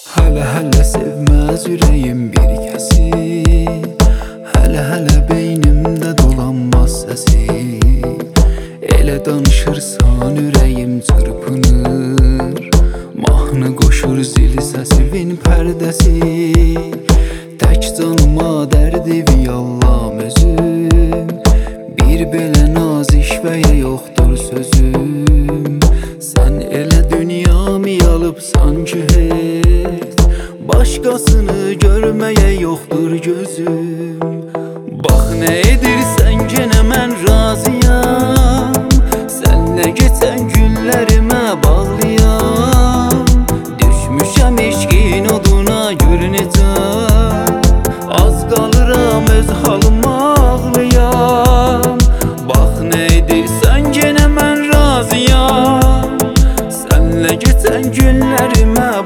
Hələ sevməz ürəyim bir kəsi, hələ beynimdə dolanmaz səsi. Elə danışırsan ürəyim çırpınır, mahnı qoşur zil səsivin pərdəsi. Tək canıma dərdi viyallam özüm, bir belə nazik vəyə yoxdur sözüm. Sən elə dünyamı yalıbsan ki heç, başqasını görməyə yoxdur gözüm. Bax nə edirsən genə mən razıyam, sənlə keçən günlərimə bağlıyam. Düşmüşəm eşqin oduna gör necə, az qalıram öz halıma ağlayam. Bax nə edirsən genə mən razıyam, sənlə keçən günlərimə